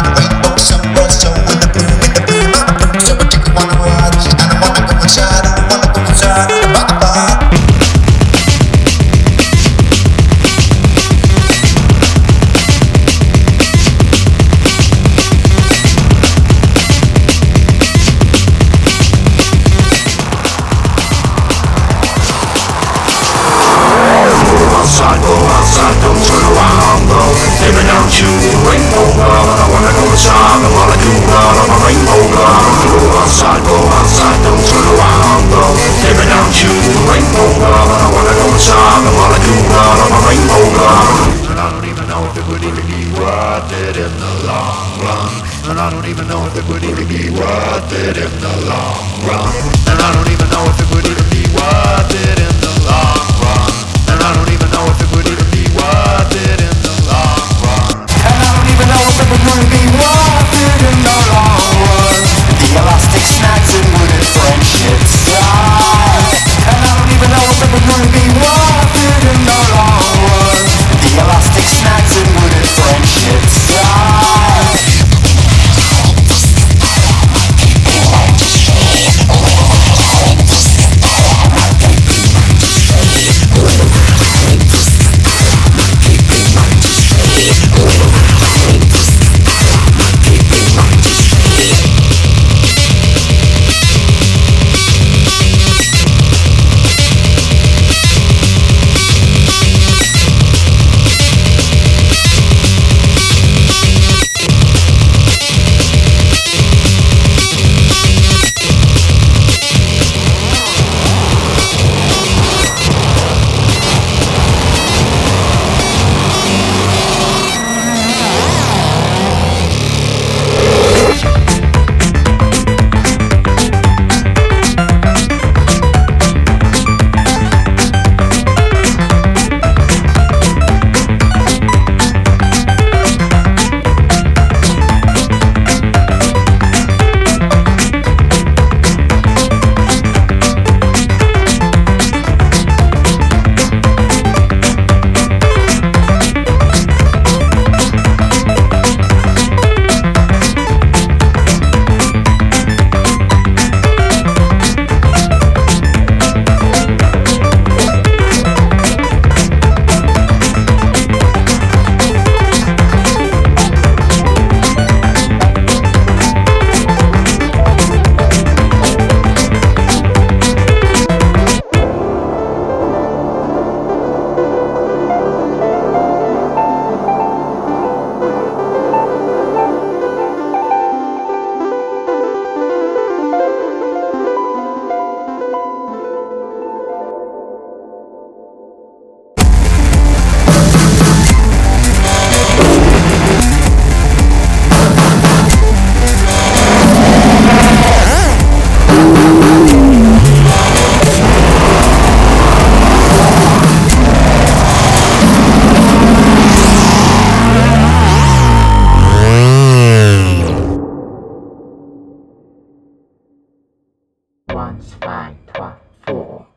And I don't even know if it would even be worth it in the long run. And I don't even know if it would even be worth it in the long run. And I don't even know if it would even be worth it in the long run. And I don't even know if it would really be worth it.